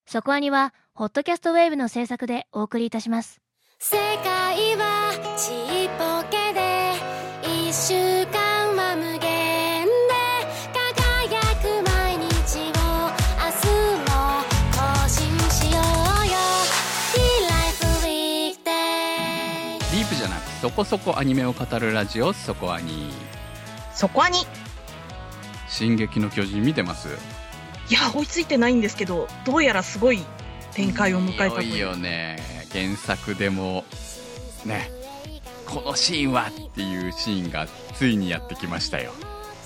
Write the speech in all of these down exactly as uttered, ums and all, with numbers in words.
そこアニはホットキャストウェーブの制作でお送りいたします。 世界はちっぽけで一週間は無限で輝く毎日を明日も更新しようよ Be Life Weekday。 ディープじゃなくそこそこアニメを語るラジオ、そこアニ。 そこアニ。 進撃の巨人見てます？ いや追いついてないんですけど、どうやらすごい展開を迎えたという。 いよいよね。原作でもね、このシーンはっていうシーンがついにやってきましたよ。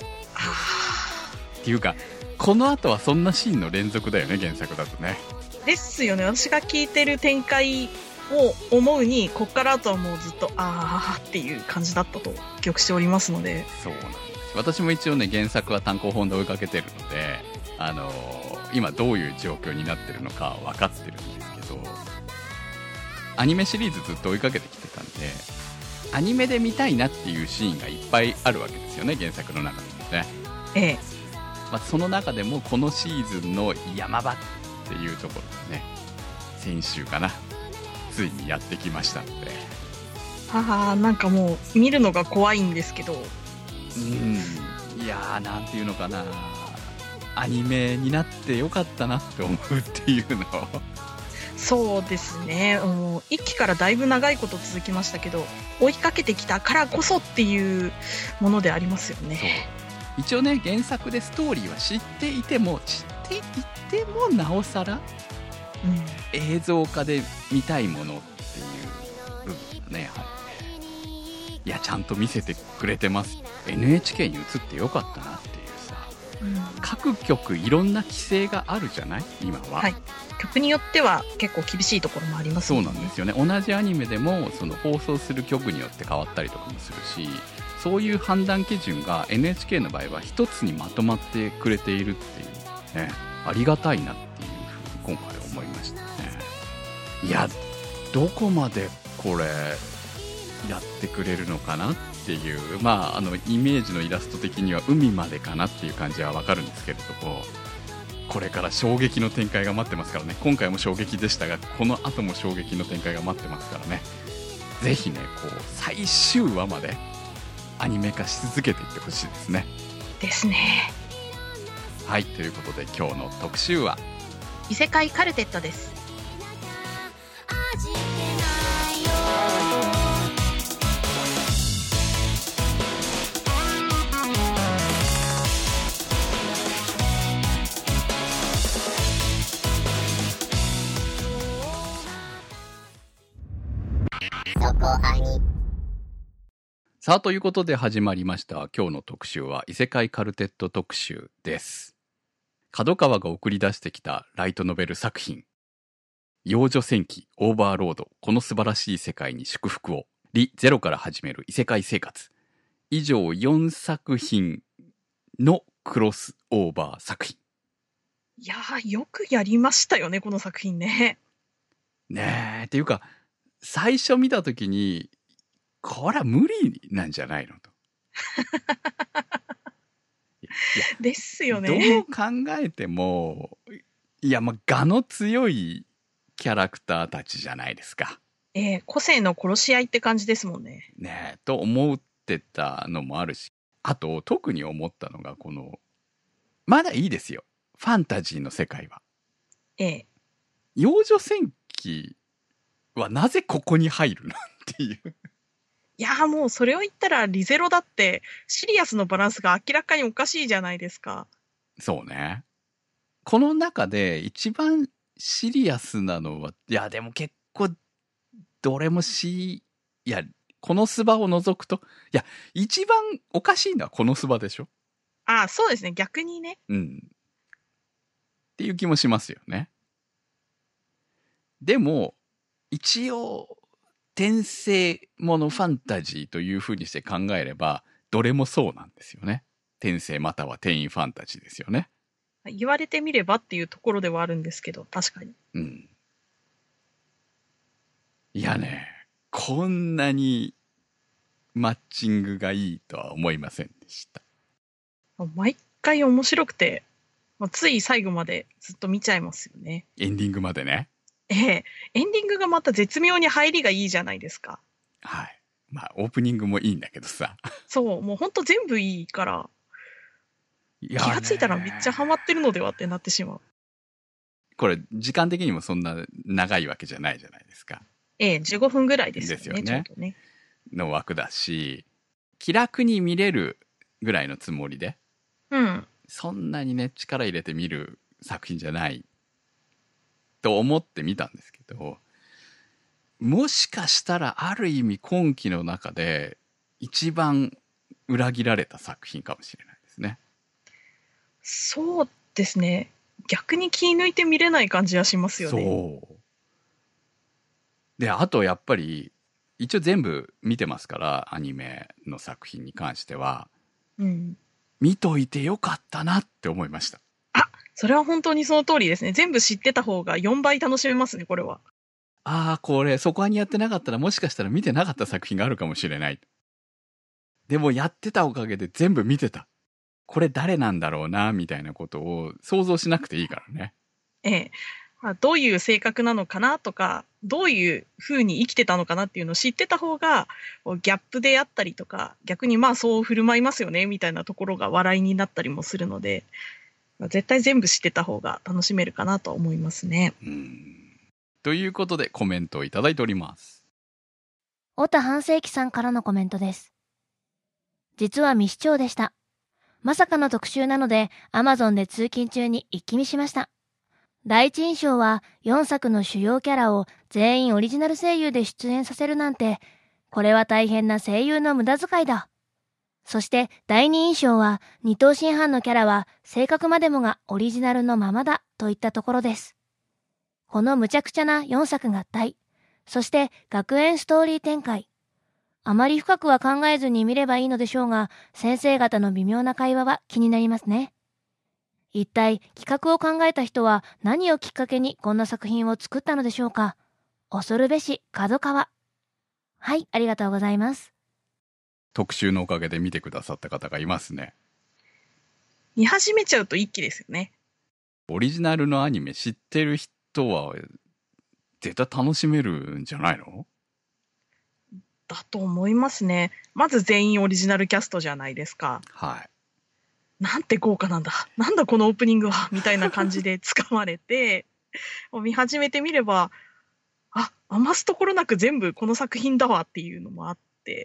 っていうかこの後はそんなシーンの連続だよね、原作だとね。 ですよね。私が聞いてる展開を思うに、こっから後はもうずっとあーっていう感じだったと記憶しておりますので。 そうなんです。私も一応ね原作は単行本で追いかけてるので、あのー、今どういう状況になってるのか分かってるんですけど、アニメシリーズずっと追いかけてきてたんで、アニメで見たいなっていうシーンがいっぱいあるわけですよね、原作の中でもね。 ええ。 まあ、その中でもこのシーズンの山場っていうところでね、先週かな、ついにやってきましたので。 ああ、なんかもう見るのが怖いんですけど。 うん、いやー、なんていうのかな、アニメになってよかったなって思うっていうのを。 そうですね。もう一期からだいぶ長いこと続きましたけど、追いかけてきたからこそっていうものでありますよね。 そう、一応ね原作でストーリーは知っていても知っていてもなおさら、うん、映像化で見たいものっていう部分がね、やはりね、いやちゃんと見せてくれてます。 エヌエイチケー に映ってよかったなっていうさ、うん、各局いろんな規制があるじゃない今は。 はい、曲によっては結構厳しいところもありますよね。 そうなんですよね。同じアニメでもその放送する曲によって変わったりとかもするし、そういう判断基準が エヌエイチケー の場合は一つにまとまってくれているっていうね、ありがたいなっていうふうに今回思いましたね。いやどこまでこれやってくれるのかなっていう、まああのイメージのイラスト的には海までかなっていう感じはわかるんですけれども、これから衝撃の展開が待ってますからね。今回も衝撃でしたが、この後も衝撃の展開が待ってますからね。ぜひねこう最終話までアニメ化し続けていってほしいですね。 ですね。 はい、ということで今日の特集は異世界カルテットです。 さあということで始まりました今日の特集は異世界カルテット特集です。角川が送り出してきたライトノベル作品、幼女戦記オーバーロード、この素晴らしい世界に祝福を、リゼロから始める異世界生活、以上よんさく品のクロスオーバー作品。 いやーよくやりましたよねこの作品ね。 ねえ、っていうか最初見た時にこれは無理なんじゃないのと。いやですよね。 どう考えても、いやまあ我の強いキャラクターたちじゃないですか。 えー、個性の殺し合いって感じですもんね。 ねえと思ってたのもあるし、あと特に思ったのがこのまだいいですよ、ファンタジーの世界は。 ええ。 幼女戦記はなぜここに入るのっていう。 いやーもうそれを言ったらリゼロだってシリアスのバランスが明らかにおかしいじゃないですか。 そうね。この中で一番シリアスなのは、いやでも結構どれもし、いやこのスバを除くと、いや一番おかしいのはこのスバでしょ。 ああそうですね、逆にね。 うん。っていう気もしますよね。でも一応転生ものファンタジーという風にして考えればどれもそうなんですよね。転生または転移ファンタジーですよね。 言われてみればっていうところではあるんですけど、確かに。 うん。いやね、こんなにマッチングがいいとは思いませんでした。 毎回面白くてまあ、つい最後までずっと見ちゃいますよね。 エンディングまでね。 ええ、エンディングがまた絶妙に入りがいいじゃないですか。 はい。まあオープニングもいいんだけどさ。 そう、もうほんと全部いいから、 気気がついたらめっちゃハマってるのではってなってしまう。 これ時間的にもそんな長いわけじゃないじゃないですか。 ええ、じゅうごふんぐらいですよね、 ですよねちょうどね。 の枠だし、気楽に見れるぐらいのつもりで、 うん。 そんなにね力入れて見る作品じゃないと思って見たんですけど、もしかしたらある意味今期の中で一番裏切られた作品かもしれないですね。 そうですね。逆に気抜いて見れない感じはしますよね。 そうで、あとやっぱり一応全部見てますから、アニメの作品に関してはうん。 見といてよかったなって思いました。 あ、それは本当にその通りですね。全部知ってた方がよんばい楽しめますね、これは。 ああ、これそこはにやってなかったらもしかしたら見てなかった作品があるかもしれない。でもやってたおかげで全部見てた。これ誰なんだろうなみたいなことを想像しなくていいからね。 ええ。まあ、どういう性格なのかなとか、どういう風に生きてたのかなっていうのを知ってた方が、ギャップであったりとか、逆にまあそう振る舞いますよねみたいなところが笑いになったりもするので、まあ、絶対全部知ってた方が楽しめるかなと思いますね。 うん。ということでコメントをいただいております。 小田半世紀さんからのコメントです。実は未視聴でした。まさかの特集なので Amazon で通勤中に一気見しました。第一印象はよんさくの主要キャラを全員オリジナル声優で出演させるなんて、これは大変な声優の無駄遣いだ。そして第二印象は二等身半のキャラは性格までもがオリジナルのままだといったところです。この無茶苦茶なよんさく合体、そして学園ストーリー展開。あまり深くは考えずに見ればいいのでしょうが、先生方の微妙な会話は気になりますね。一体企画を考えた人は何をきっかけにこんな作品を作ったのでしょうか。恐るべし角川。はい、ありがとうございます。 特集のおかげで見てくださった方がいますね。 見始めちゃうと一気ですよね。 オリジナルのアニメ知ってる人は絶対楽しめるんじゃないの？ だと思いますね。まず全員オリジナルキャストじゃないですか。 はい。 なんて豪華なんだ。なんだこのオープニングは。みたいな感じで掴まれて、見始めてみれば、あ、余すところなく全部この作品だわっていうのもあって。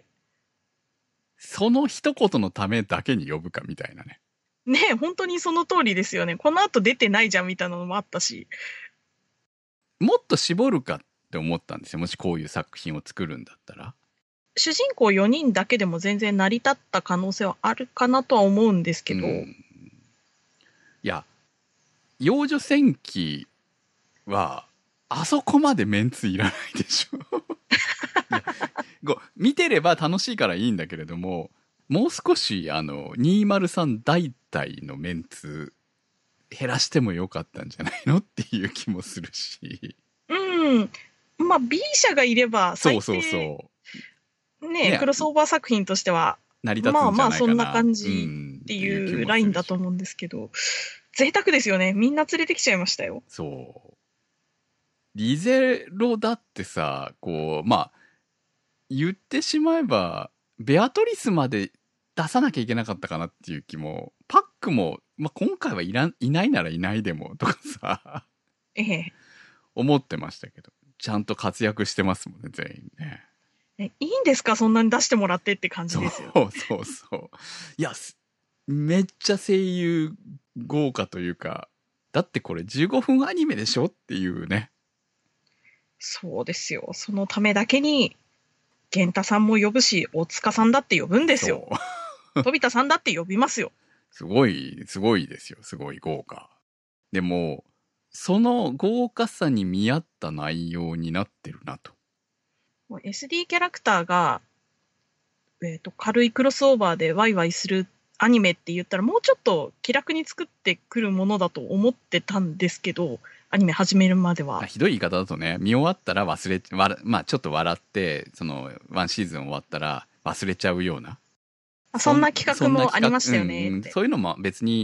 その一言のためだけに呼ぶかみたいなね。 ねえ、本当にその通りですよね。この後出てないじゃんみたいなのもあったし。 もっと絞るかって思ったんですよ。もしこういう作品を作るんだったら。 主人公よにんだけでも全然成り立った可能性はあるかなとは思うんですけど。うん、 いや、幼女戦記はあそこまでメンツいらないでしょ。いや、こう見てれば楽しいからいいんだけれども、もう少しあのにひゃくさん大体のメンツ減らしてもよかったんじゃないのっていう気もするし。 うん。まあ B 社がいれば最低、 そうそうそう。 ね, ねクロスオーバー作品としては成り立つんじゃないかな。 まあまあそんな感じっていうラインだと思うんですけど、うん、贅沢ですよね。みんな連れてきちゃいましたよ。 そう。リゼロだってさ、こうまあ言ってしまえばベアトリスまで出さなきゃいけなかったかなっていう気も、パックも、まあ、今回はいらん、いないならいないでもとかさ、 ええ、 思ってましたけど、ちゃんと活躍してますもんね、全員ね。 え、いいんですかそんなに出してもらってって感じですよ。 そうそうそう。いや、めっちゃ声優豪華というか、だってこれじゅうごふんアニメでしょっていうね。 そうですよ。そのためだけに、源太さんも呼ぶし、大塚さんだって呼ぶんですよ。飛田さんだって呼びますよ。 すごい、すごいですよ。すごい豪華。でも、その豪華さに見合った内容になってるなと。 エスディー キャラクターが、えーと、軽いクロスオーバーでワイワイするアニメって言ったらもうちょっと気楽に作ってくるものだと思ってたんですけど、アニメ始めるまでは。 ひどい言い方だとね、見終わったら忘れ、わらまあちょっと笑って、そのワンシーズン終わったら忘れちゃうような。 そんな企画もありましたよね、 うん、そういうのも別に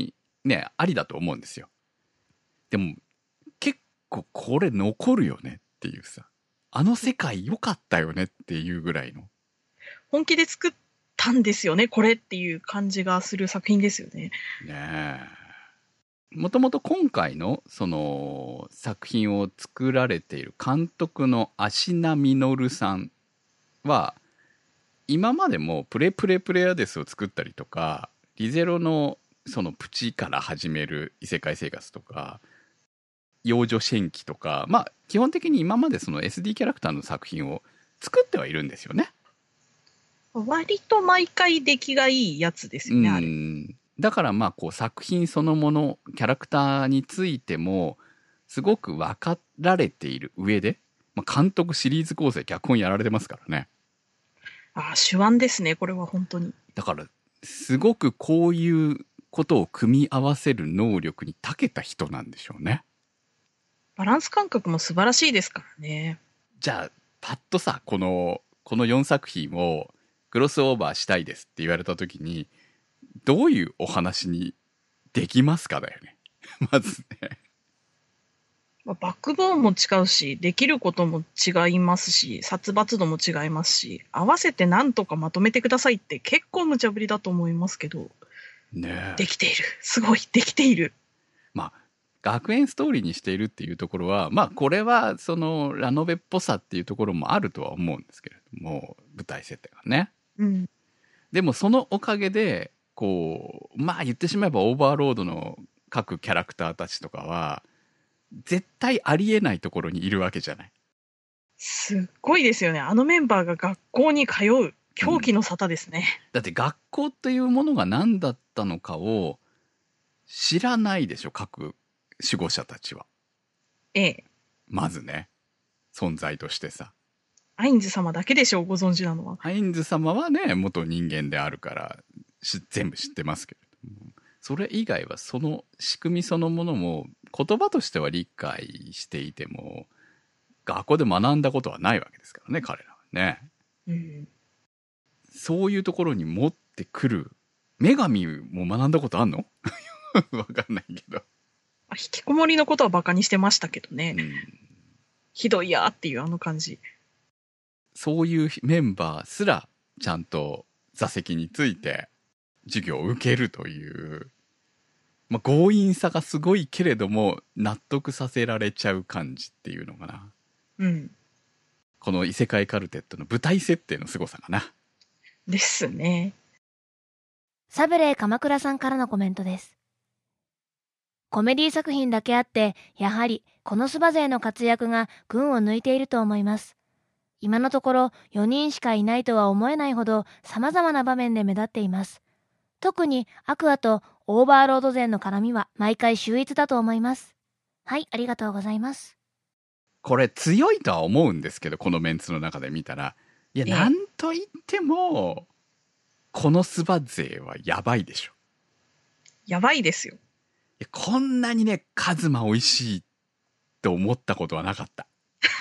ねありだと思うんですよ。でも結構これ残るよねっていうさ、あの世界良かったよねっていうぐらいの本気で作ったんですよねこれっていう感じがする作品ですよね。 ねえ。もともと今回のその作品を作られている監督の芦名実さんは今までもプレプレプレアデスを作ったりとか、リゼロのそのプチから始める異世界生活とか、幼女戦記とか、まあ基本的に今までその エスディー キャラクターの作品を作ってはいるんですよね。 割と毎回出来がいいやつですよね、あれ。 だからまあこう作品そのもの、キャラクターについてもすごく分かられている上で、まあ、監督、シリーズ構成、脚本やられてますからね。 ああ、手腕ですね、これは本当に。 だからすごくこういうことを組み合わせる能力に長けた人なんでしょうね。 バランス感覚も素晴らしいですからね。 じゃあパッとさ、このこのよんさく品をクロスオーバーしたいですって言われた時にどういうお話にできますかだよねまずね。 まあ、バックボーンも違うし、できることも違いますし、殺伐度も違いますし、合わせてなんとかまとめてくださいって結構無茶ぶりだと思いますけど、 ねえ、 できている。すごい、できている。 まあ学園ストーリーにしているっていうところは、まあこれはそのラノベっぽさっていうところもあるとは思うんですけれども、舞台設定がね。 うん。 でもそのおかげでこう、まあ言ってしまえばオーバーロードの各キャラクターたちとかは絶対ありえないところにいるわけじゃない。 すっごいですよね。あのメンバーが学校に通う狂気の沙汰ですね、 うん、だって学校というものが何だったのかを知らないでしょ、各守護者たちは。 ええ。 まずね、存在としてさ。 アインズ様だけでしょう、ご存知なのは。 アインズ様はね、元人間であるからし全部知ってますけれども、それ以外はその仕組みそのものも言葉としては理解していても学校で学んだことはないわけですからね、彼らはね。 うん、 そういうところに持ってくる。女神も学んだことあんのわかんないけど。 引きこもりのことはバカにしてましたけどね、 うん、 ひどいやーっていうあの感じ。 そういうメンバーすらちゃんと座席について授業を受けるという、まあ、強引さがすごいけれども納得させられちゃう感じっていうのかな。 うん。 この異世界カルテットの舞台設定の凄さかな。 ですね。 サブレー鎌倉さんからのコメントです。コメディ作品だけあって、やはりこのスバ勢の活躍が群を抜いていると思います。今のところよにんしかいないとは思えないほど様々な場面で目立っています。特にアクアとオーバーロード勢の絡みは毎回秀逸だと思います。はい、ありがとうございます。 これ強いとは思うんですけど、このメンツの中で見たら、いや、なんと言ってもこのスバ勢はやばいでしょ。 やばいですよ。 いや、こんなにね、カズマ美味しいと思ったことはなかった。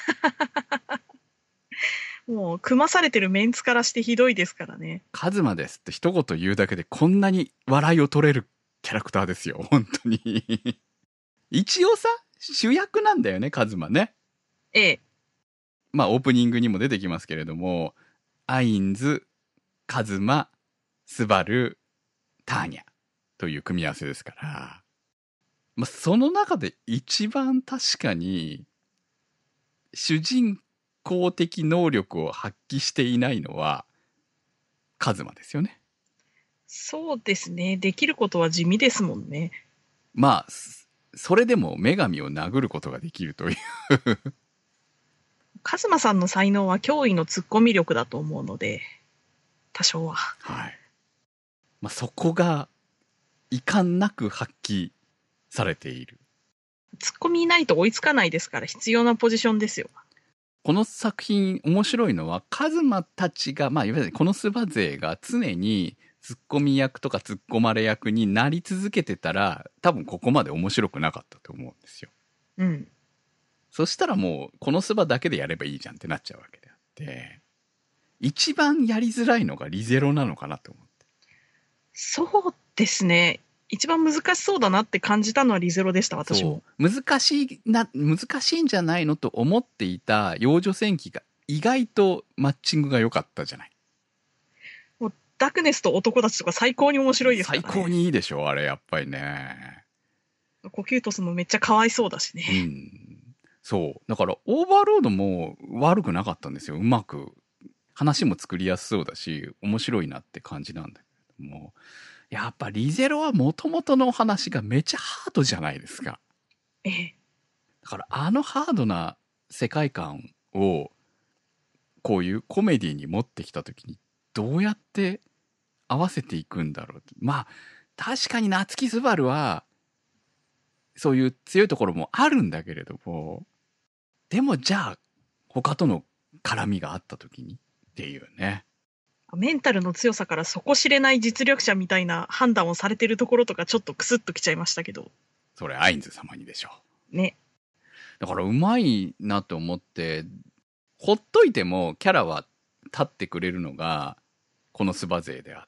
もう組まされてるメンツからしてひどいですからね。 カズマですって一言言うだけでこんなに笑いを取れるキャラクターですよ、本当に。一応さ、主役なんだよね、カズマね。 ええ。 まあオープニングにも出てきますけれども、アインズ、カズマ、スバル、ターニャという組み合わせですから、まあ、その中で一番確かに主人公的能力を発揮していないのはカズマですよね。 そうですね。できることは地味ですもんね。 まあそれでも女神を殴ることができるというカズマさんの才能は驚異のツッコミ力だと思うので、多少は。 はい。まあ、そこが遺憾なく発揮されている。 ツッコミいないと追いつかないですから必要なポジションですよ。 この作品面白いのはカズマたちが、まあいわゆるこのスバ勢が常にツッコミ役とかツッコまれ役になり続けてたら多分ここまで面白くなかったと思うんですよ。 うん。 そしたらもうこのスバだけでやればいいじゃんってなっちゃうわけであって、一番やりづらいのがリゼロなのかなと思って。 そうですね。 一番難しそうだなって感じたのはリゼロでした、私も。 そう難しいな難しいんじゃないのと思っていた幼女戦記が意外とマッチングが良かったじゃない。 もうダークネスと男たちとか最高に面白いですからね。 最高にいいでしょあれやっぱりね。 コキュートスもめっちゃかわいそうだしね。 うん、そうだからオーバーロードも悪くなかったんですよ。うまく話も作りやすそうだし面白いなって感じなんだけども、やっぱリゼロはもともとの話がめちゃハードじゃないですか。 ええ。 だからあのハードな世界観をこういうコメディに持ってきた時にどうやって合わせていくんだろうって。まあ確かに夏木すばるはそういう強いところもあるんだけれども、でもじゃあ他との絡みがあった時にっていうね。 メンタルの強さから底知れない実力者みたいな判断をされてるところとかちょっとクスッときちゃいましたけど。 それアインズ様にでしょ。 ね。 だからうまいなと思って、ほっといてもキャラは立ってくれるのがこのスバ勢であって、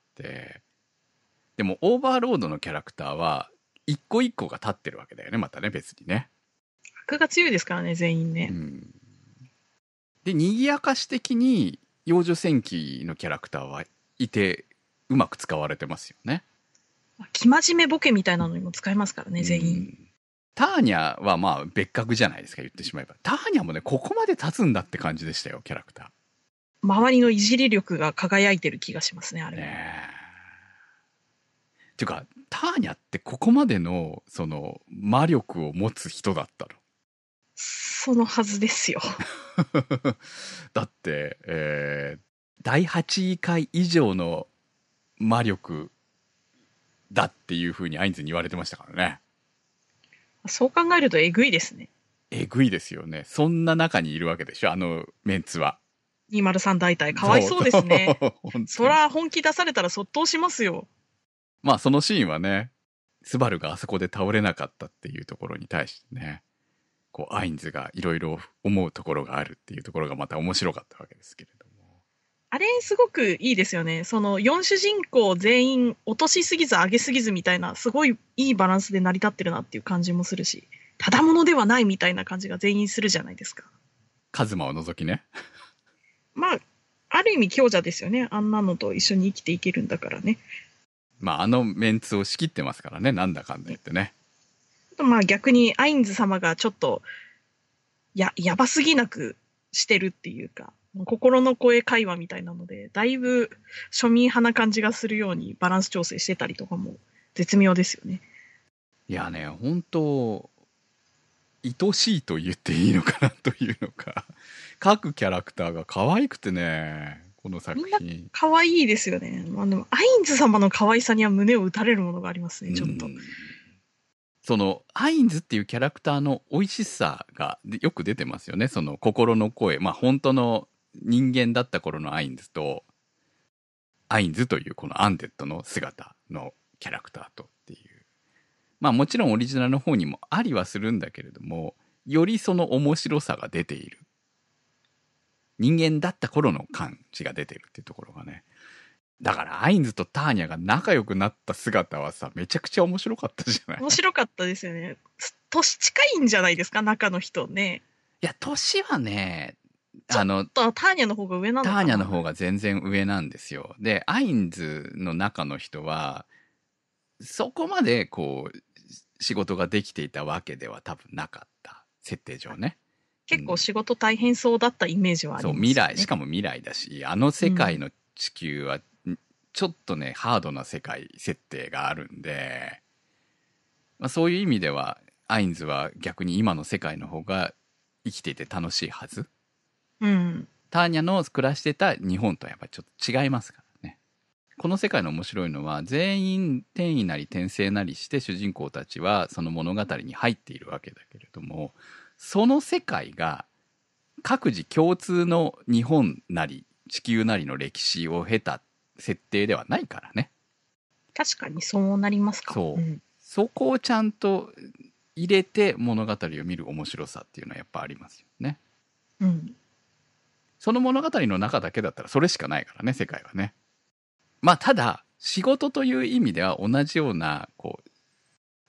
でもオーバーロードのキャラクターは一個一個が立ってるわけだよね、またね、別にね。 悪が強いですからね、全員ね。 うん、で賑やかし的に幼女戦記のキャラクターはいてうまく使われてますよね。 生真面目ボケみたいなのにも使えますからね、全員。 うん、ターニャはまあ別格じゃないですか、言ってしまえば。ターニャもねここまで立つんだって感じでしたよ、キャラクター。 周りのいじり力が輝いてる気がしますね、あれは。 ねえ。っていうかターニャってここまでのその魔力を持つ人だったの？ そのはずですよ。 だって、えー、だいはちいかい以上の魔力だっていう風にアインズに言われてましたからね。 そう考えるとえぐいですね。 えぐいですよね。そんな中にいるわけでしょ、あのメンツは。 にまるさん大隊かわいそうですね。 そ, そら本気出されたらそっとしますよ。 まあそのシーンはね、スバルがあそこで倒れなかったっていうところに対してね、こうアインズがいろいろ思うところがあるっていうところがまた面白かったわけですけれども。 あれすごくいいですよね。そのよん主人公全員落としすぎず上げすぎずみたいな、すごいいいバランスで成り立ってるなっていう感じもするし、ただものではないみたいな感じが全員するじゃないですか。 カズマを除きね。 まあある意味強者ですよね。あんなのと一緒に生きていけるんだからね。 まああのメンツを仕切ってますからね、なんだかんだ言ってね。 まあ逆にアインズ様がちょっとややばすぎなくしてるっていうか、心の声会話みたいなのでだいぶ庶民派な感じがするようにバランス調整してたりとかも絶妙ですよね。 いやね、本当愛しいと言っていいのかなというのか、各キャラクターが可愛くてね、この作品みんな可愛いですよね。まあ、でもアインズ様の可愛さには胸を打たれるものがありますね、ちょっと。 そのアインズっていうキャラクターの美味しさがよく出てますよね。その心の声、まあ本当の人間だった頃のアインズと、アインズというこのアンデッドの姿のキャラクターとっていう、まあもちろんオリジナルの方にもありはするんだけれども、よりその面白さが出ている、人間だった頃の感じが出てるっていうところがね。だからアインズとターニャが仲良くなった姿はさ、めちゃくちゃ面白かったじゃない。 面白かったですよね。年近いんじゃないですか、中の人ね。 いや年はね、 あのちょっとターニャの方が上なのかな。 ターニャの方が全然上なんですよ。でアインズの中の人はそこまでこう仕事ができていたわけでは多分なかった、設定上ね。 結構仕事大変そうだったイメージはありますよね。 そう、未来、しかも未来だし、あの世界の地球はちょっとね、うん、ハードな世界設定があるんで、まあ、そういう意味ではアインズは逆に今の世界の方が生きていて楽しいはず。 うん、 ターニャの暮らしてた日本とはやっぱりちょっと違いますからね。この世界の面白いのは、全員転移なり転生なりして主人公たちはその物語に入っているわけだけれども、その世界が各自共通の日本なり地球なりの歴史を経た設定ではないからね。 確かにそうなりますか。 そう、 うん、 そこをちゃんと入れて物語を見る面白さっていうのはやっぱありますよね。 うん、 その物語の中だけだったらそれしかないからね、世界はね。まあただ仕事という意味では同じようなこう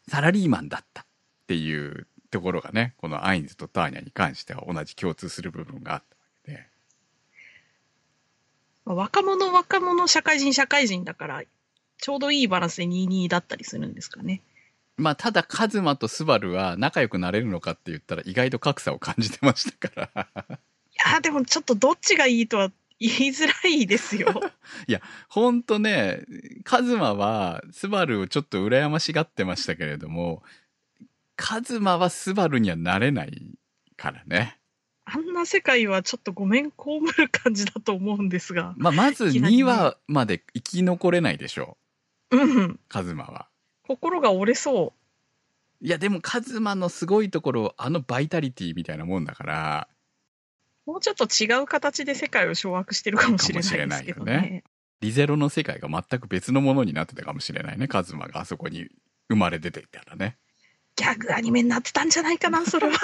サラリーマンだったっていうところがね、このアインズとターニャに関しては同じ共通する部分があったわけで、 若者若者社会人社会人だからちょうどいいバランスでにじゅうにだったりするんですかね。 まあただカズマとスバルは仲良くなれるのかって言ったら意外と格差を感じてましたからいやでもちょっとどっちがいいとは言いづらいですよいやほんとね、カズマはスバルをちょっと羨ましがってましたけれども、カズマはスバルにはなれないからね。 あんな世界はちょっとごめん被る感じだと思うんですが、 まあまずにわまで生き残れないでしょう、うん、 カズマは。 心が折れそう。 いやでもカズマのすごいところ、あのバイタリティみたいなもんだから、 もうちょっと違う形で世界を掌握してるかもしれないですけどね。ねリゼロの世界が全く別のものになってたかもしれないね、カズマがあそこに生まれ出ていたらね。 ギャグアニメになってたんじゃないかな、それは。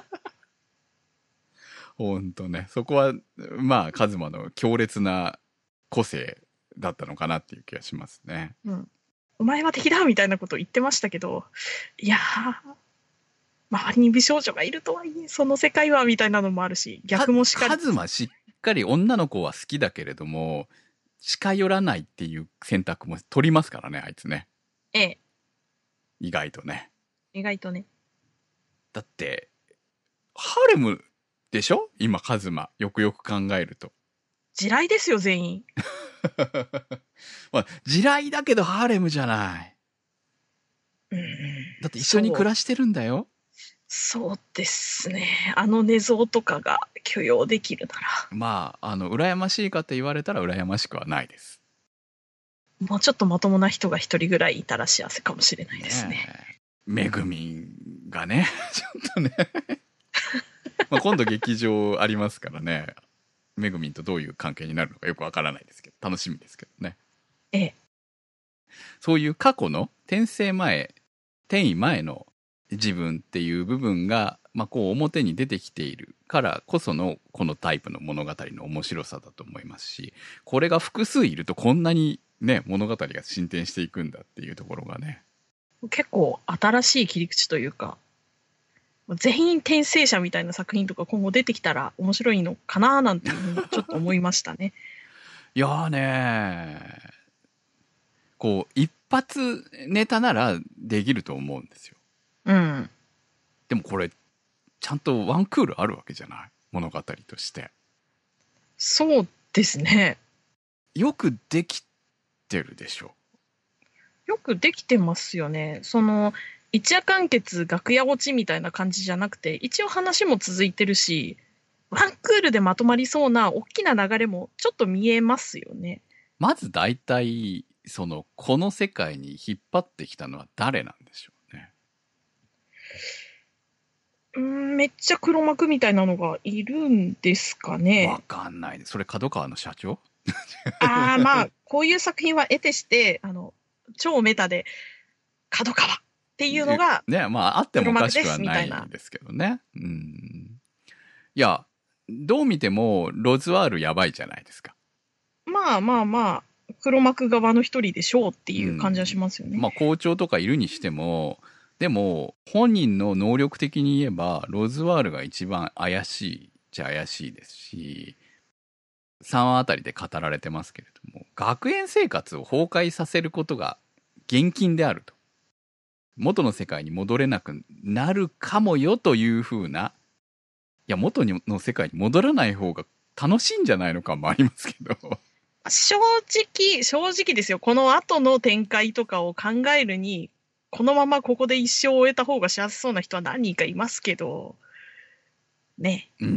ほんとね、そこはまあカズマの強烈な個性だったのかなっていう気がしますね。 うん。お前は敵だみたいなことを言ってましたけど、いやー、周りに美少女がいるとはいえ、その世界はみたいなのもあるし、逆もしかり。 カズマしっかり女の子は好きだけれども、近寄らないっていう選択も取りますからね、あいつね。 ええ。 意外とね。 意外とね。 だって、ハーレムでしょ今、カズマ。よくよく考えると。 地雷ですよ、全員。 まあ、地雷だけどハーレムじゃない。 うん、 だって一緒に暮らしてるんだよ。 そう、そうですね。あの寝相とかが許容できるなら。 まあ、あの、羨ましいかって言われたら羨ましくはないです。 もうちょっとまともな人が一人ぐらいいたら幸せかもしれないですね。 ねめぐみんがね、ちょっとね。まあ今度劇場ありますからね。めぐみんとどういう関係になるのかよくわからないですけど、楽しみですけどね。 ええ。 そういう過去の転生前、転移前の自分っていう部分が、まあこう表に出てきているからこそのこのタイプの物語の面白さだと思いますし、これが複数いるとこんなにね、物語が進展していくんだっていうところがね。 結構新しい切り口というか、全員転生者みたいな作品とか今後出てきたら面白いのかななんていうふうにちょっと思いましたね。 いやーねー、こう一発ネタならできると思うんですよ。 うん。 でもこれちゃんとワンクールあるわけじゃない、物語として。 そうですね。 よくできてるでしょ。 よくできてますよね。その一夜完結楽屋落ちみたいな感じじゃなくて、一応話も続いてるし、ワンクールでまとまりそうな大きな流れもちょっと見えますよね。 まず大体そのこの世界に引っ張ってきたのは誰なんでしょうね。 うーん、めっちゃ黒幕みたいなのがいるんですかね。 わかんないです。それ角川の社長ああ、まあこういう作品は得てしてあの超メタで角川っていうのがね、まああってもおかしくはないんですけどね。うん。いや、どう見てもロズワールやばいじゃないですか。 まあまあまあ黒幕側の一人でしょうっていう感じはしますよね。 うん、まあ校長とかいるにしても、でも本人の能力的に言えばロズワールが一番怪しいじゃ怪しいですし、さんわあたりで語られてますけれども、学園生活を崩壊させることが厳禁であると、元の世界に戻れなくなるかもよというふうな、いや元の世界に戻らない方が楽しいんじゃないのかもありますけど正直正直ですよ、この後の展開とかを考えるにこのままここで一生を終えた方が幸せそうな人は何人かいますけどね。 うん、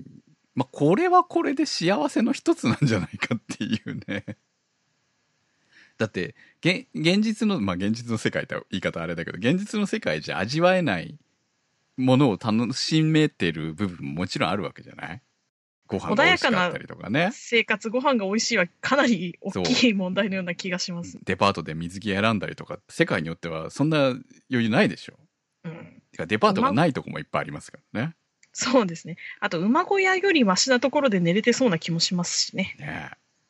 まあこれはこれで幸せの一つなんじゃないかっていうね。だって現実のまあ現実の世界って言い方あれだけど、現実の世界じゃ味わえないものを楽しめてる部分ももちろんあるわけじゃない。ご飯が美味しかったりとかね。 生活ご飯が美味しいはかなり大きい問題のような気がします。 デパートで水着選んだりとか、世界によってはそんな余裕ないでしょ。 うん。 てかデパートがないとこもいっぱいありますからね。 そうですね。あと馬小屋よりマシなところで寝れてそうな気もしますしね。 ねえ。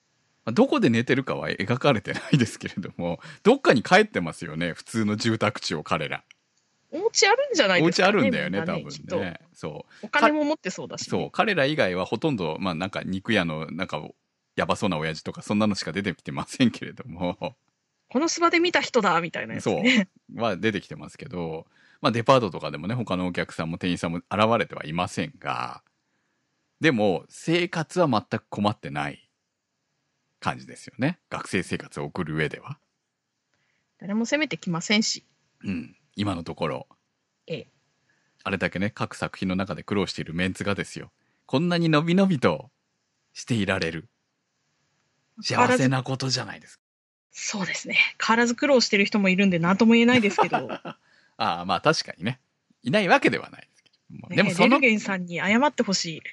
まあどこで寝てるかは描かれてないですけれども、どっかに帰ってますよね、普通の住宅地を彼ら。 お家あるんじゃないおですかね。 家あるんだよね、 みんな多分きっとね。そう。 お金も持ってそうだし、ね。 そう、彼ら以外はほとんど、まあなんか肉屋の、なんか、やばそうな親父とか、そんなのしか出てきてませんけれども。 このスバで見た人だ、みたいなやつね。 そう。は出てきてますけど、まあデパートとかでもね、他のお客さんも店員さんも現れてはいませんが、でも、生活は全く困ってない感じですよね。学生生活を送る上では。 誰も責めてきませんし。 うん。今のところ。 ええ。 あれだけね、各作品の中で苦労しているメンツがですよ。こんなにのびのびとしていられる。幸せなことじゃないですか。 そうですね。変わらず苦労してる人もいるんで何とも言えないですけど。 ああ、まあ確かにね。いないわけではないですけど。 ね、 でもその。 レルゲンさんに謝ってほし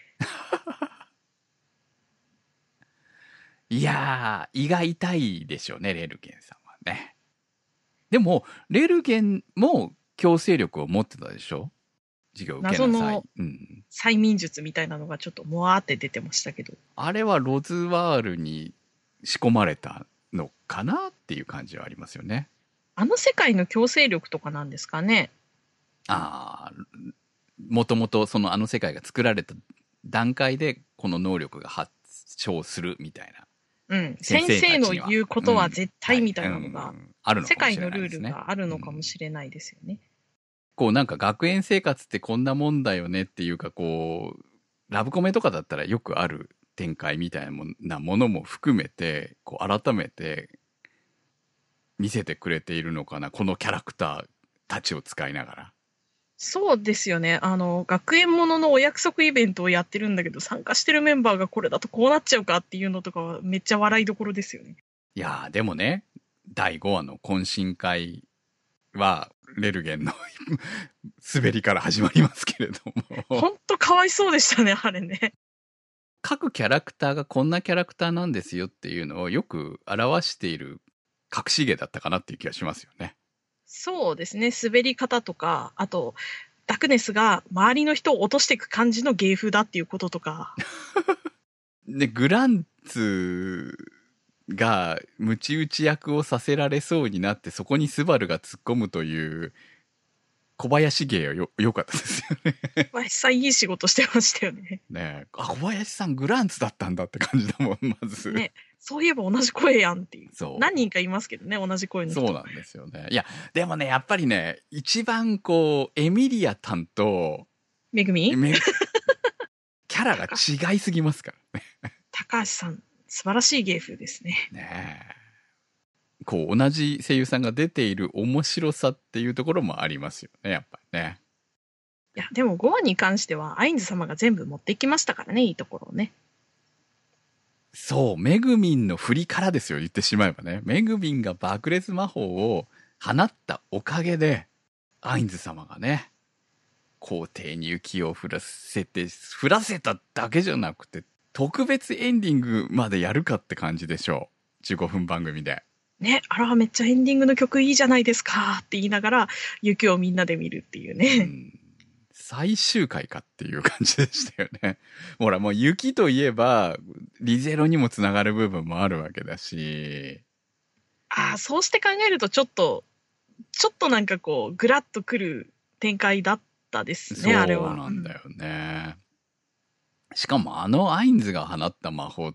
い。いやー、胃が痛いでしょうね、レルゲンさんはね。でも、レルゲンも強制力を持ってたでしょ？授業受けなさい。 謎のうん、 催眠術みたいなのがちょっともわーって出てましたけど。 あれはロズワールに仕込まれたのかなっていう感じはありますよね。 あの世界の強制力とかなんですかね。 ああ、もともとそのあの世界が作られた段階でこの能力が発症するみたいな。 うん、先生の言うことは絶対みたいなのが、世界のルールがあるのかもしれないですよね。 こうなんか学園生活ってこんなもんだよねっていうか、こうラブコメとかだったらよくある展開みたいなものも含めて、こう改めて見せてくれているのかな、このキャラクターたちを使いながら。 そうですよね。あの、学園もののお約束イベントをやってるんだけど、参加してるメンバーがこれだとこうなっちゃうかっていうのとかはめっちゃ笑いどころですよね。 いやー、でもね、だいごわの懇親会は、レルゲンの滑りから始まりますけれども。 ほんとかわいそうでしたね、あれね。 各キャラクターがこんなキャラクターなんですよっていうのをよく表している隠し芸だったかなっていう気がしますよね。 そうですね。滑り方とか、あと、ダクネスが周りの人を落としていく感じの芸風だっていうこととか。 で、グランツがムチ打ち役をさせられそうになって、そこにスバルが突っ込むという小林芸はよ、良かったですよね。 小林さんいい仕事してましたよね。 ねえ、あ、小林さんグランツだったんだって感じだもん、まず。 ね、そういえば同じ声やんっていう。 そう。 何人かいますけどね、同じ声の人。 そうなんですよね。いや、でもね、やっぱりね、一番こう、エミリアタンと、 めぐみめキャラが違いすぎますからね。 高橋さん、素晴らしい芸風ですね。 ねえ。こう、同じ声優さんが出ている面白さっていうところもありますよね、やっぱりね。 いや、でもごわに関しては、アインズ様が全部持っていきましたからね、いいところをね。 そう、メグミンの振りからですよ、言ってしまえばね。メグミンが爆裂魔法を放ったおかげで、アインズ様がね、皇帝に雪を降らせて、降らせただけじゃなくて、特別エンディングまでやるかって感じでしょう。じゅうごふん番組で。 ね、あら、めっちゃエンディングの曲いいじゃないですかって言いながら、雪をみんなで見るっていうね。 うん、最終回かっていう感じでしたよね。ほら、もう雪といえば、リゼロにもつながる部分もあるわけだし。 ああ、そうして考えるとちょっと、ちょっとなんかこう、ぐらっとくる展開だったですね、あれは。 そうなんだよね。うん、しかもあのアインズが放った魔法って、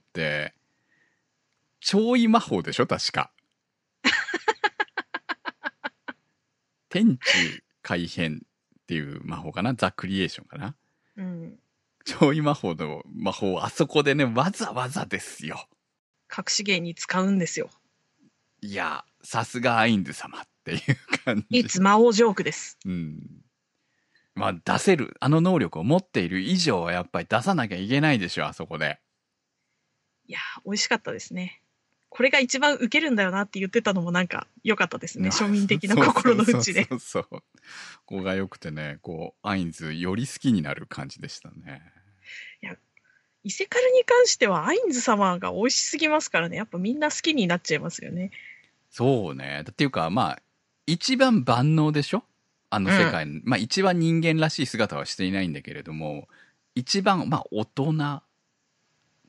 超異魔法でしょ、確か。天地改変っていう魔法かな、ザ・クリエーションかな。 うん。 超異魔法の魔法をあそこでね、わざわざですよ。 隠し芸に使うんですよ。 いや、さすがアインズ様っていう感じ。 いつ魔王ジョークです。 うん。まあ出せる、あの能力を持っている以上はやっぱり出さなきゃいけないでしょ、あそこで。 いや、美味しかったですね。これが一番ウケるんだよなって言ってたのもなんか良かったですね。庶民的な心の内で。 そうそうそうそう。ここが良くてね、こう、アインズより好きになる感じでしたね。 いや、伊勢カルに関してはアインズ様が美味しすぎますからね。やっぱみんな好きになっちゃいますよね。 そうね。っていうか、まあ、一番万能でしょ？あの世界、うん、まあ一番人間らしい姿はしていないんだけれども、一番、まあ大人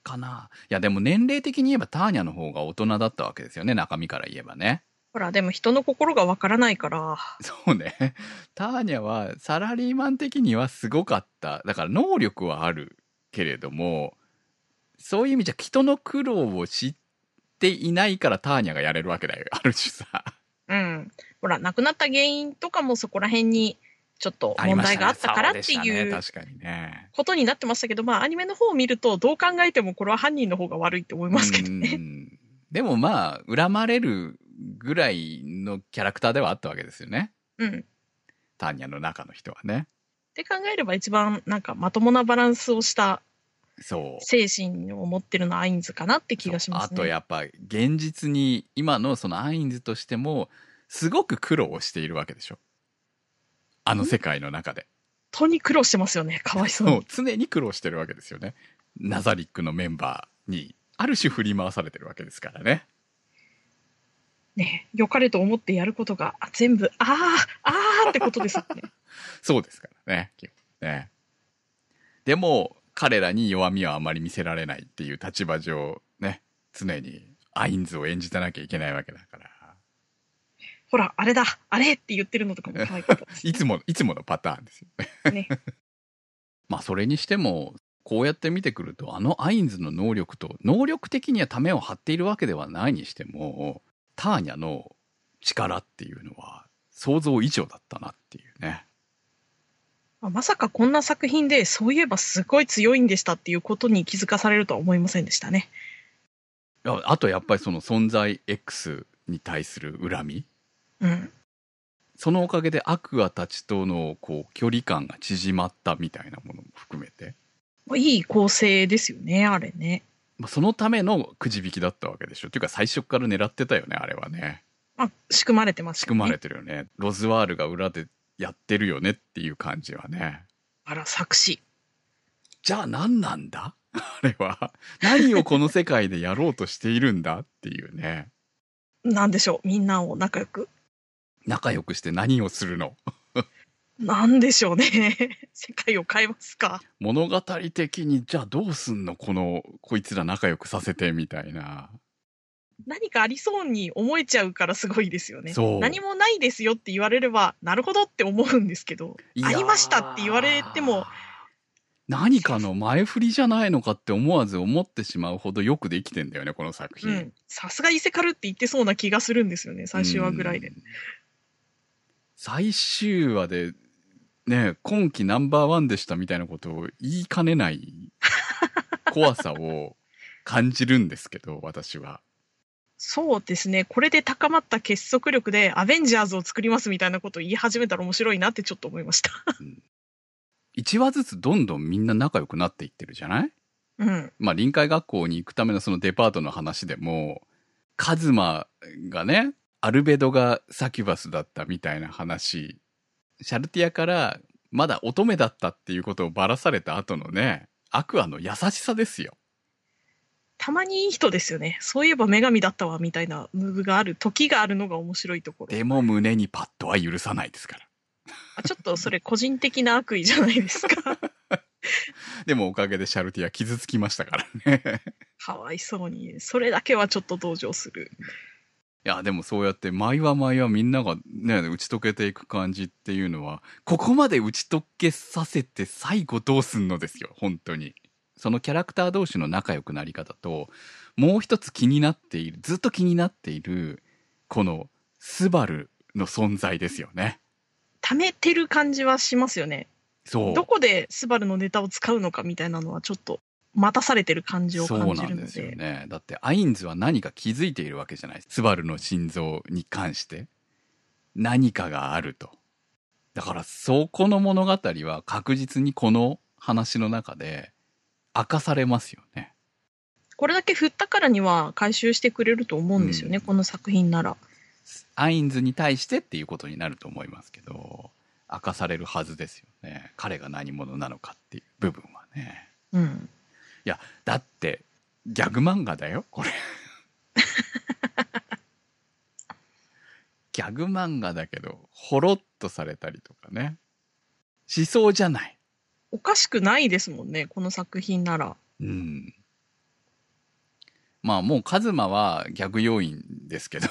かな。いやでも年齢的に言えばターニャの方が大人だったわけですよね、中身から言えばね。 ほら、でも人の心がわからないから。 そうね。ターニャはサラリーマン的にはすごかった。だから能力はあるけれども、そういう意味じゃ人の苦労を知っていないからターニャがやれるわけだよ、ある種さ。 うん。ほら、亡くなった原因とかもそこら辺にちょっと問題があったからっていう確かにね。 ことになってましたけど、まあアニメの方を見るとどう考えてもこれは犯人の方が悪いって思いますけどね。 うんでもまあ恨まれるぐらいのキャラクターではあったわけですよね。 うん。 ターニャの中の人はね。 って考えれば一番なんかまともなバランスをしたそう精神を持ってるのはアインズかなって気がしますね。 あとやっぱ現実に今のそのアインズとしてもすごく苦労をしているわけでしょ。あの世界の中で。 本当に苦労してますよね。かわいそうに。 そう常に苦労してるわけですよね。ナザリックのメンバーにある種振り回されてるわけですからね。 ね、良かれと思ってやることが全部あーあーってことですよね。 そうですからね。基本ね。でも彼らに弱みはあまり見せられないっていう立場上ね、常にアインズを演じてなきゃいけないわけだから。 ほら、あれだ、あれって言ってるのとかも可愛かったです、ね。 いつも、いつものパターンですよね。 ねまあそれにしても、こうやって見てくると、あのアインズの能力と、能力的にはためを張っているわけではないにしても、ターニャの力っていうのは想像以上だったなっていうね。 まさかこんな作品でそういえばすごい強いんでしたっていうことに気づかされるとは思いませんでしたね。 あ, あとやっぱりその存在 X に対する恨み、 うん、 そのおかげでアクアたちとのこう距離感が縮まったみたいなものも含めていい構成ですよね、あれね。 そのためのくじ引きだったわけでしょ。っていうか最初から狙ってたよね、あれはね。 あ、仕組まれてますよね。 仕組まれてるよね。ロズワールが裏でやってるよねっていう感じはね。 あら、作詞。 じゃあ何なんだあれは。何をこの世界でやろうとしているんだっていうね。 なんでしょう、みんなを仲良く。 仲良くして何をするのなんでしょうね。世界を変えますか。 物語的にじゃあどうすんのこのこいつら仲良くさせてみたいな。 何かありそうに思えちゃうからすごいですよね。 そう何もないですよって言われればなるほどって思うんですけど、ありましたって言われても何かの前振りじゃないのかって思わず思ってしまうほどよくできてんだよね、この作品。うん、 さすが伊勢カルって言ってそうな気がするんですよね、最終話ぐらいで。 最終話でね、今季ナンバーワンでしたみたいなことを言いかねない怖さを感じるんですけど、私は。 そうですね。これで高まった結束力でアベンジャーズを作りますみたいなことを言い始めたら面白いなってちょっと思いました。うん、 いちわずつどんどんみんな仲良くなっていってるじゃない？ うん。 まあ臨海学校に行くためのそのデパートの話でも、カズマがね、アルベドがサキュバスだったみたいな話、シャルティアからまだ乙女だったっていうことをばらされた後のね、アクアの優しさですよ。 たまにいい人ですよね。そういえば女神だったわみたいなムーブがある時があるのが面白いところ。 でも胸にパッドは許さないですから。 あ、ちょっとそれ個人的な悪意じゃないですか。 でもおかげでシャルティア傷つきましたからね。 かわいそうに。それだけはちょっと同情する。 いやでもそうやって毎話毎話みんながね打ち解けていく感じっていうのはここまで打ち解けさせて最後どうすんのですよ本当に。そのキャラクター同士の仲良くなり方ともう一つ気になっているずっと気になっているこのスバルの存在ですよね。 溜めてる感じはしますよね。 そう。 どこでスバルのネタを使うのかみたいなのはちょっと待たされてる感じを感じるので。 そうなんですよね。だってアインズは何か気づいているわけじゃない。スバルの心臓に関して何かがあると。だからそこの物語は確実にこの話の中で明かされますよね。 これだけ振ったからには回収してくれると思うんですよね、うん、この作品なら。 アインズに対してっていうことになると思いますけど、明かされるはずですよね。彼が何者なのかっていう部分はね。 うん。 いや、だってギャグ漫画だよこれ。ギャグ漫画だけどほろっとされたりとかねしそうじゃない。 おかしくないですもんねこの作品なら。 うん。 まあもうカズマはギャグ要因ですけど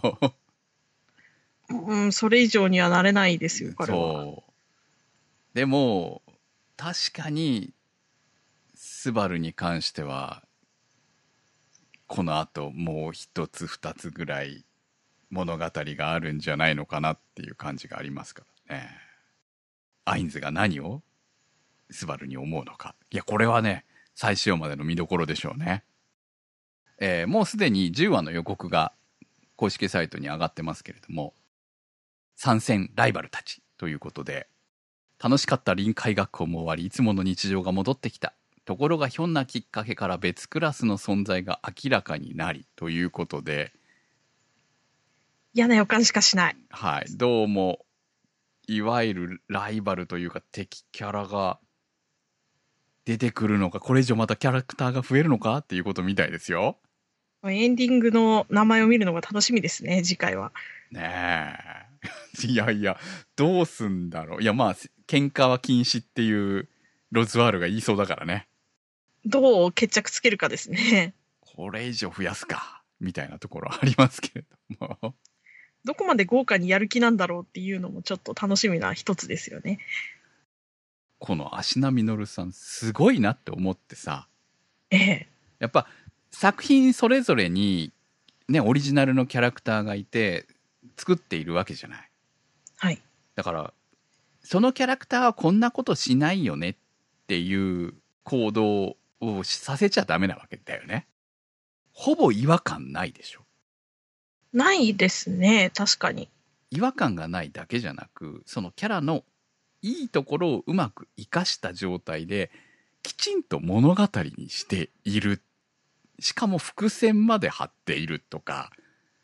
うん、それ以上にはなれないですよ、彼は。 そうでも確かにスバルに関してはこの後もう一つ二つぐらい物語があるんじゃないのかなっていう感じがありますからね。アインズが何をスバルに思うのか、いやこれはね最終話までの見どころでしょうね。えー、もうすでにじゅうわの予告が公式サイトに上がってますけれども、参戦ライバルたちということで、楽しかった臨海学校も終わりいつもの日常が戻ってきた。ところがひょんなきっかけから別クラスの存在が明らかになりということで、 嫌な予感しかしない。 はい、どうもいわゆるライバルというか敵キャラが出てくるのか、これ以上またキャラクターが増えるのかっていうことみたいですよ。 エンディングの名前を見るのが楽しみですね、次回は。 ねえいやいやどうすんだろう。いやまあ喧嘩は禁止っていうロズワールが言いそうだからね。 どう決着つけるかですね。 これ以上増やすかみたいなところありますけれどもどこまで豪華にやる気なんだろうっていうのもちょっと楽しみな一つですよね。 この芦名実さんすごいなって思ってさ、 ええ、 やっぱ作品それぞれにねオリジナルのキャラクターがいて作っているわけじゃない。 はい。 だからそのキャラクターはこんなことしないよねっていう行動をさせちゃダメなわけだよね。ほぼ違和感ないでしょ。 ないですね、確かに。 違和感がないだけじゃなく、そのキャラのいいところをうまく生かした状態できちんと物語にしている。しかも伏線まで張っているとか、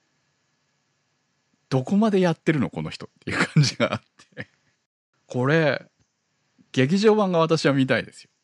どこまでやってるのこの人っていう感じがあってこれ劇場版が私は見たいですよ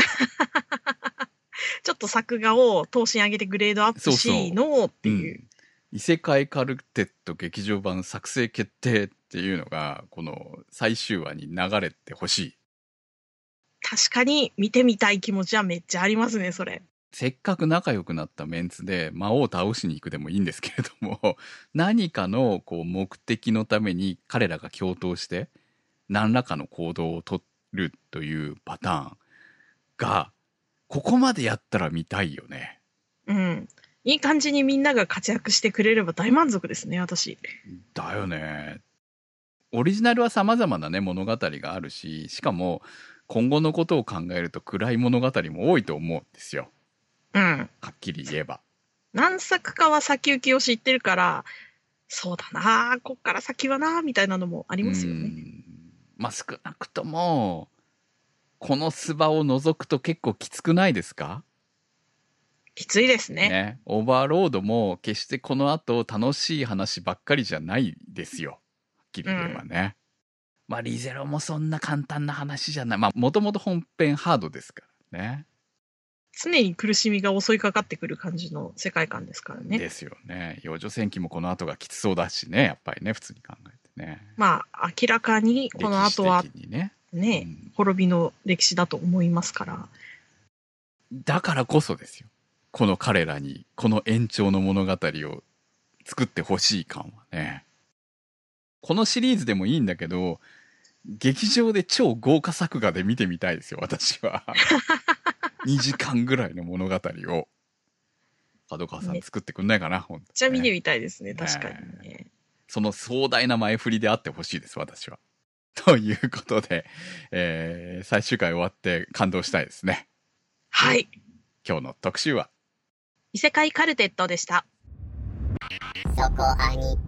ちょっと作画を等身上げてグレードアップしのっていう、うん、 異世界カルテット劇場版作成決定っていうのがこの最終話に流れてほしい。 確かに見てみたい気持ちはめっちゃありますね、それ。 せっかく仲良くなったメンツで魔王を倒しに行くでもいいんですけれども、何かのこう目的のために彼らが共闘して何らかの行動をとるというパターンがここまでやったら見たいよね。 うん、いい感じにみんなが活躍してくれれば大満足ですね、私。 だよね。オリジナルは様々なね物語があるし、しかも今後のことを考えると暗い物語も多いと思うんですよ。 うん、 はっきり言えば何作かは先行きを知ってるから、そうだなこっから先はなみたいなのもありますよね。 まあ少なくともこのスバを除くと結構きつくないですか？ きついですね。 ね、オーバーロードも決してこの後楽しい話ばっかりじゃないですよ、はっきり言えばね、うん、まあリゼロもそんな簡単な話じゃない。まあもともと本編ハードですからね。 常に苦しみが襲いかかってくる感じの世界観ですからね。 ですよね。幼女戦記もこの後がきつそうだしね、やっぱりね、普通に考えてね。 まあ明らかにこの後はね、ね、うん、滅びの歴史だと思いますから。 だからこそですよ、この彼らにこの延長の物語を作ってほしい感はね。このシリーズでもいいんだけど、劇場で超豪華作画で見てみたいですよ、私は。にじかんぐらいの物語を角川さん作ってくんないかな、ね、本当に、ね。めっちゃ見てみたいですね、確かにね。 その壮大な前振りであってほしいです、私は。ということで、えー、最終回終わって感動したいですね。 はい。 今日の特集は異世界カルテットでした。 そこアニ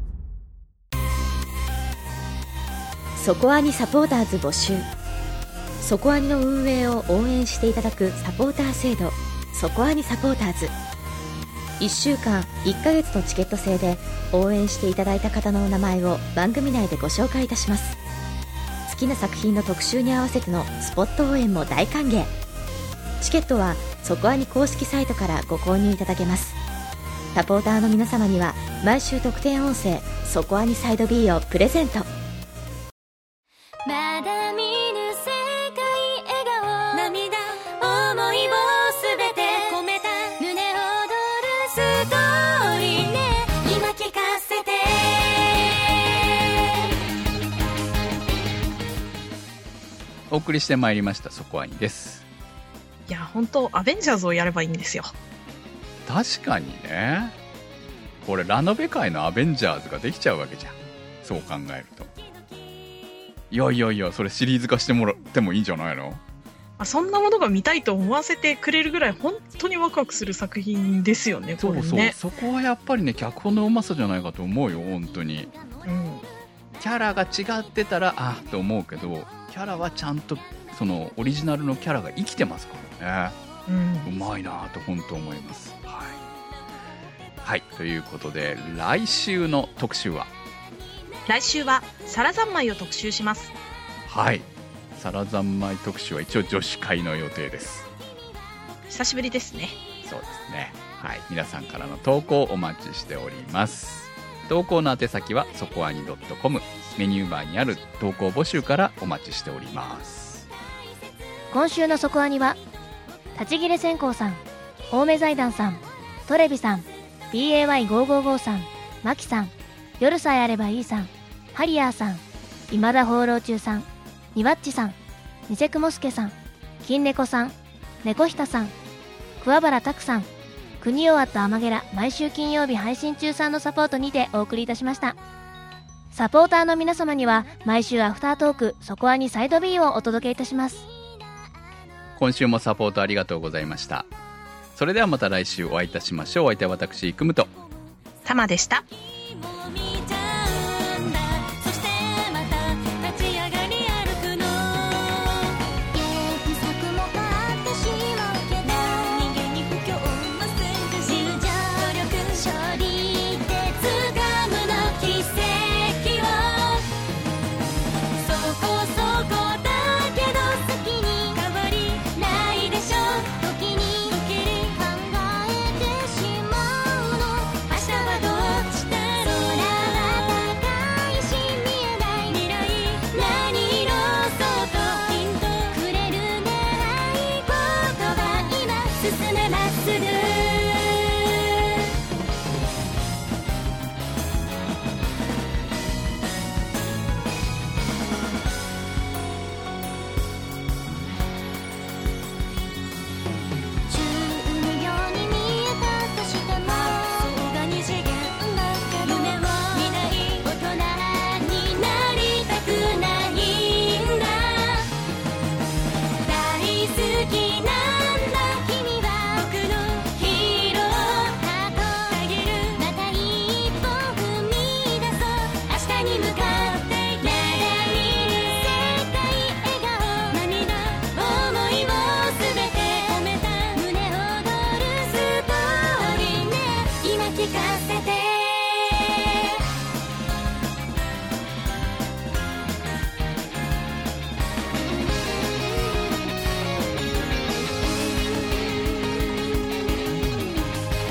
そこアニサポーターズ募集。そこアニの運営を応援していただくサポーター制度、そこアニサポーターズ。いっしゅうかんいっかげつのチケット制で応援していただいた方のお名前を番組内でご紹介いたします。好きな作品の特集に合わせてのスポット応援も大歓迎。チケットはそこアニ公式サイトからご購入いただけます。サポーターの皆様には毎週特典音声そこアニサイド B をプレゼント。 まだ見ぬ世界笑顔涙思いをすべて込めた胸躍るお送りしてまいりましたそこアニです。 いや本当アベンジャーズをやればいいんですよ。 確かにね、これラノベ界のアベンジャーズができちゃうわけじゃん、そう考えると。いやいやいや、それシリーズ化してもらってもいいんじゃないの。 そんなものが見たいと思わせてくれるぐらい本当にワクワクする作品ですよね。これね、 そうそう、そこはやっぱりね脚本のうまさじゃないかと思うよ本当に。 うん、 キャラが違ってたらあと思うけど、キャラはちゃんとそのオリジナルのキャラが生きてますからね、うん、うまいなと本当思います。はい、はい、ということで来週の特集は来週はサラ三昧を特集します。 はい、サラ三昧特集は一応女子会の予定です。 久しぶりですね。 そうですね、はい、皆さんからの投稿お待ちしております。投稿の宛先はそこアニ .com、 メニューバーにある投稿募集からお待ちしております。 今週のそこアニは立ち切れ線香さん、青梅財団さん、トレビさん、 ビーエーワイごーごーごー さん、マキさん、夜さえあればいいさん、ハリアーさん、今田放浪中さん、ニワッチさん、ニセクモスケさん、金猫さん、猫ひたさん、桑原拓さん、国終わったアマゲラ毎週金曜日配信中さんのサポートにてお送りいたしました。サポーターの皆様には毎週アフタートークそこアニサイド B をお届けいたします。 今週もサポートありがとうございました。それではまた来週お会いいたしましょう。お相手は私イクムとタマでした。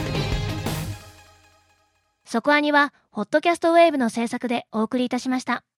そこアニはホットキャストウェーブの制作でお送りいたしました。